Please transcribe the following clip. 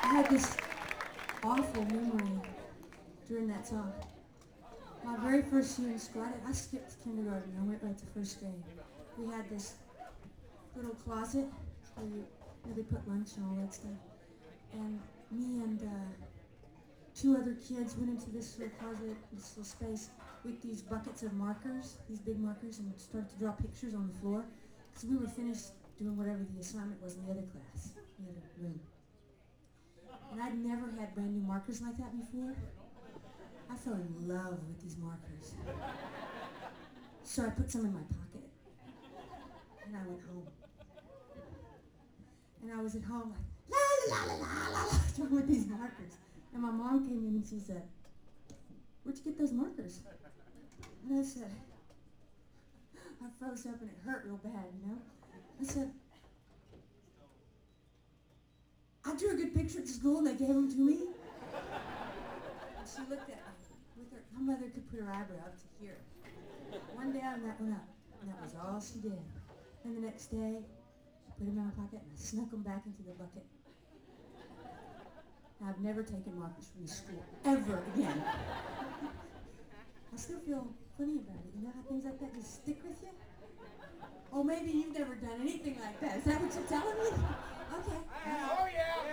I had this awful memory during that time. My very first year in school, I skipped kindergarten. I went right to first grade. We had this little closet where they put lunch and all that stuff. And me and two other kids went into this little closet, this little space, with these buckets of markers, these big markers, and started to draw pictures on the floor. Because we were finished doing whatever the assignment was in the other class, the other room. And I'd never had brand new markers like that before. I fell in love with these markers. So I put some in my pocket. And I went home. And I was at home like, la la la la la la, drawing with these markers. And my mom came in and she said, "Where'd you get those markers?" And I said, I froze up and it hurt real bad, you know? I said, "I drew a good picture at school and they gave them to me." And she looked at me with her mother could put her eyebrow up to here. One down and that one up. And that was all she did. And the next day, I put them in my pocket and I snuck them back into the bucket. And I've never taken markers from the school, ever again. I still feel funny about it. You know how things like that just stick with you? Oh, maybe you've never done anything like that. Is that what you're telling me? Okay. Oh, yeah.